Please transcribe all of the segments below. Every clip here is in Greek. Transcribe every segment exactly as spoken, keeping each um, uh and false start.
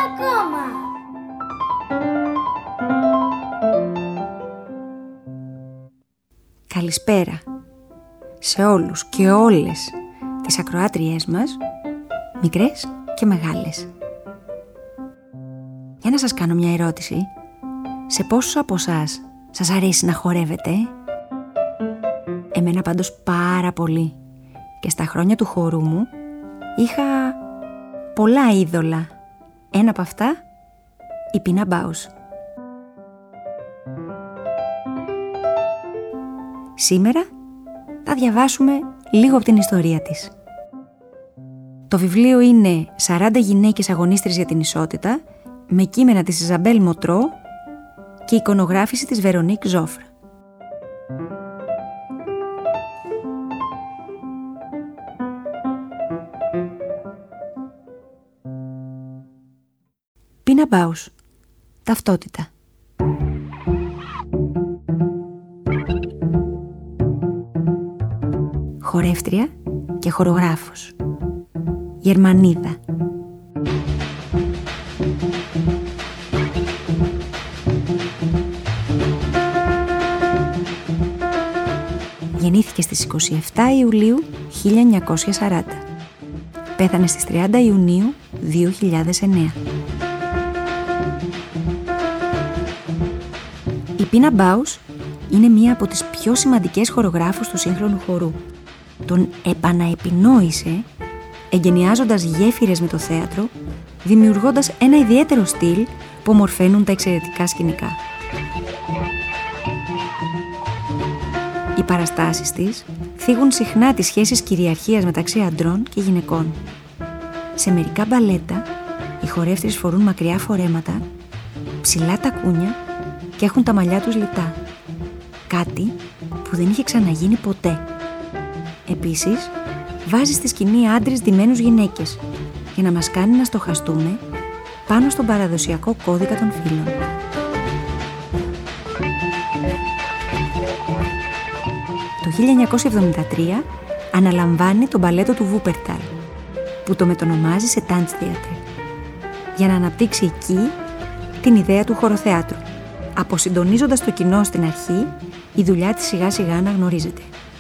ακόμα. Καλησπέρα σε όλους και όλες τις ακροάτριές μας, μικρές και μεγάλες. Για να σας κάνω μια ερώτηση. Σε πόσους από εσάς σας αρέσει να χορεύετε? Εμένα πάντως πάρα πολύ. Και στα χρόνια του χορού μου είχα πολλά είδωλα. Ένα από αυτά, η Πίνα Μπάους. Σήμερα θα διαβάσουμε λίγο από την ιστορία της. Το βιβλίο είναι σαράντα γυναίκες αγωνίστρες για την ισότητα, με κείμενα της Ιζαμπέλ Μοτρό και εικονογράφηση της Βερονίκ Ζόφρ. Πίνα Μπάους. Ταυτότητα. Χορεύτρια και χορογράφος. Γερμανίδα. Γεννήθηκε στις είκοσι επτά Ιουλίου χίλια εννιακόσια σαράντα. Πέθανε στις τριάντα Ιουνίου δύο χιλιάδες εννέα. Η Πίνα Μπάους είναι μία από τις πιο σημαντικές χορογράφους του σύγχρονου χορού. Τον επαναεπινόησε εγκαινιάζοντας γέφυρες με το θέατρο, δημιουργώντας ένα ιδιαίτερο στυλ που ομορφαίνουν τα εξαιρετικά σκηνικά. Οι παραστάσεις της θίγουν συχνά τις σχέσεις κυριαρχίας μεταξύ αντρών και γυναικών. Σε μερικά μπαλέτα, οι χορεύτριες φορούν μακριά φορέματα, ψηλά τακούνια και έχουν τα μαλλιά τους λιτά. Κάτι που δεν είχε ξαναγίνει ποτέ. Επίσης, βάζει στη σκηνή άντρες ντυμένους γυναίκες για να μας κάνει να στοχαστούμε πάνω στον παραδοσιακό κώδικα των φύλων. Το χίλια εννιακόσια εβδομήντα τρία αναλαμβάνει το μπαλέτο του Βούπερταλ, που το μετονομάζει σε Tanztheater, για να αναπτύξει εκεί την ιδέα του χοροθεάτρου, αποσυντονίζοντας το κοινό στην αρχή, η δουλειά της σιγά σιγά αναγνωρίζεται.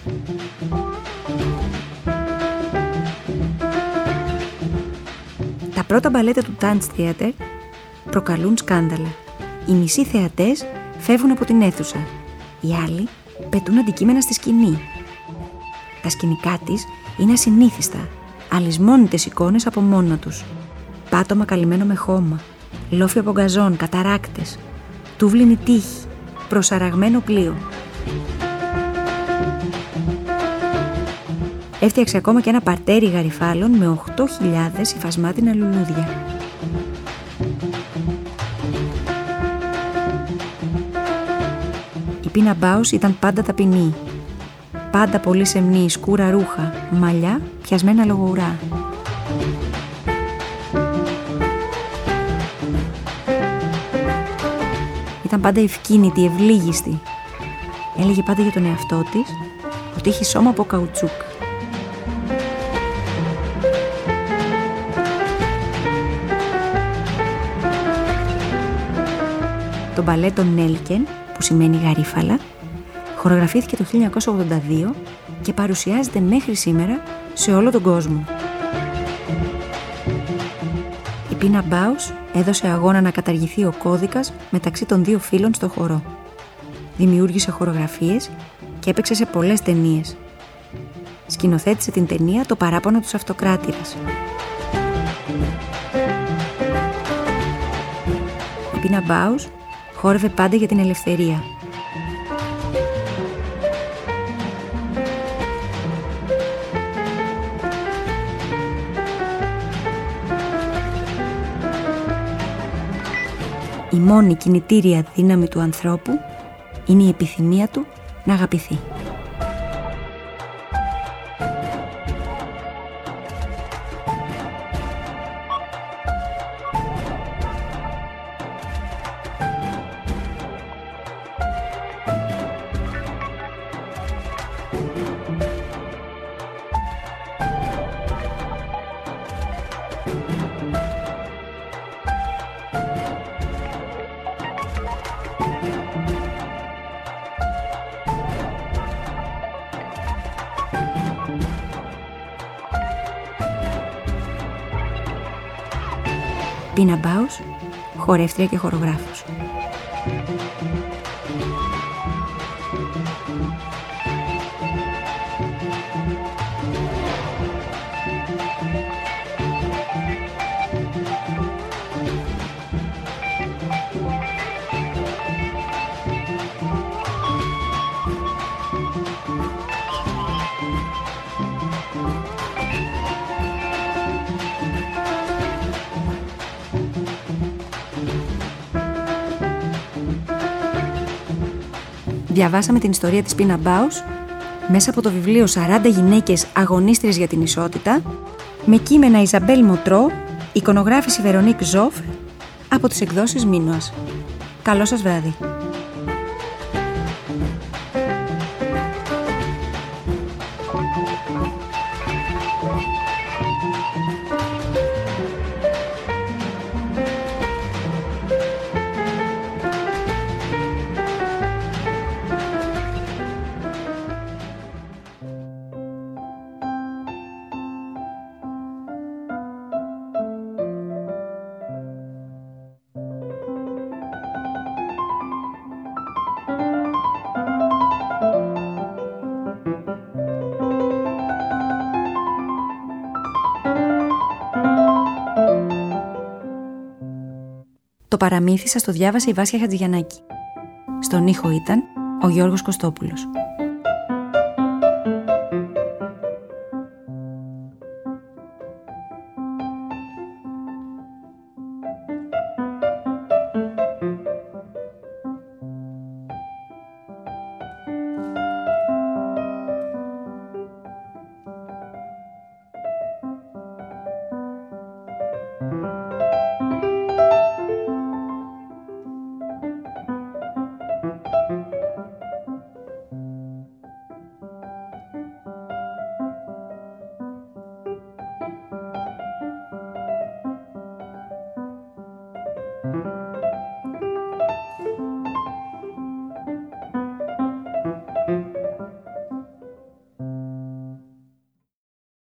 Τα πρώτα μπαλέτα του Tanztheater προκαλούν σκάνδαλα. Οι μισοί θεατές φεύγουν από την αίθουσα, οι άλλοι πετούν αντικείμενα στη σκηνή. Τα σκηνικά της είναι ασυνήθιστα, αλυσμόνητες εικόνες από μόνα τους. Πάτωμα καλυμμένο με χώμα, λόφι από γκαζόν, καταράκτες, τούβλινη τύχη, προσαραγμένο πλοίο. Έφτιαξε ακόμα και ένα παρτέρι γαριφάλων με οκτώ χιλιάδες υφασμάτινα λουλούδια. Η Πίνα Μπάους ήταν πάντα ταπεινή. Πάντα πολύ σεμνή, σκούρα ρούχα, μαλλιά πιασμένα λόγω ουρά. Ήταν πάντα ευκίνητη, ευλίγιστη. Έλεγε πάντα για τον εαυτό της ότι έχει σώμα από καουτσούκ. Το μπαλέτο Νέλκεν, που σημαίνει γαρίφαλα, χορογραφήθηκε το χίλια εννιακόσια ογδόντα δύο και παρουσιάζεται μέχρι σήμερα σε όλο τον κόσμο. Η Πίνα Μπάους έδωσε αγώνα να καταργηθεί ο κώδικας μεταξύ των δύο φύλων στο χορό. Δημιούργησε χορογραφίες και έπαιξε σε πολλές ταινίες. Σκηνοθέτησε την ταινία «Το παράπονο τους αυτοκράτηρας». Η Πίνα Μπάους χόρευε πάντα για την ελευθερία. Η μόνη κινητήρια δύναμη του ανθρώπου είναι η επιθυμία του να αγαπηθεί. Πίνα Μπάους, χορεύτρια και χορογράφος. Διαβάσαμε την ιστορία της Πίνα Μπάους μέσα από το βιβλίο σαράντα γυναίκες αγωνίστριες για την ισότητα, με κείμενα Ιζαμπέλ Μοτρό, εικονογράφηση Βερονίκ Ζόφ, από τις εκδόσεις Μίνωας. Καλό σας βράδυ. Το παραμύθι σας το διάβασε η Βάσια Χατζηγιαννάκη. Στον ήχο ήταν ο Γιώργος Κωστόπουλος.